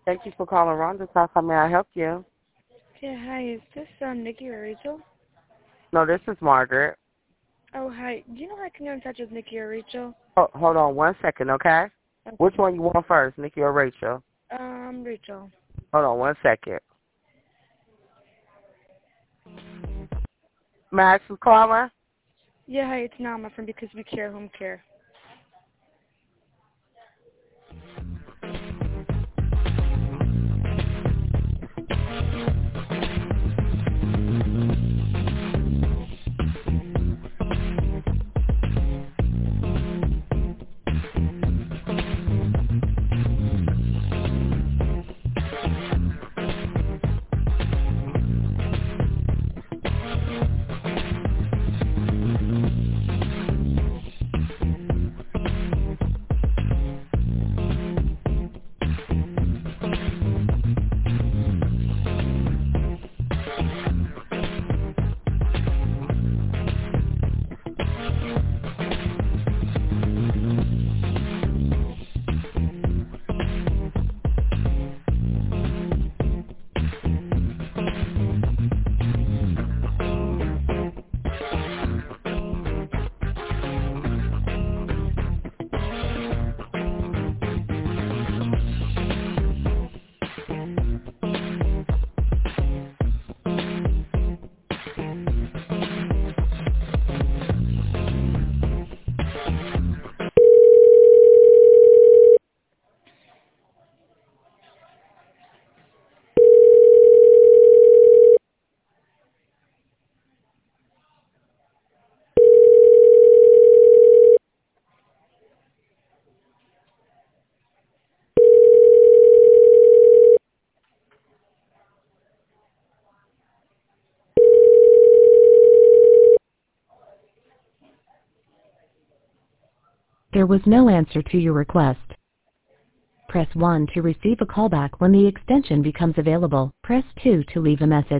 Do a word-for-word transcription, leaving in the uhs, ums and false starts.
Thank you for calling Rhonda's house. How may I help you? Yeah, hi. Is this um, Nikki or Rachel? No, this is Margaret. Oh, hi. Do you know how I can get in touch with Nikki or Rachel? Oh, hold on one second, okay? Okay. Which one you want first, Nikki or Rachel? Um, Rachel. Hold on one second. Max is calling? Yeah, hi. It's Nama from Because We Care Home Care. There was no answer to your request. Press one to receive a callback when the extension becomes available. Press two to leave a message.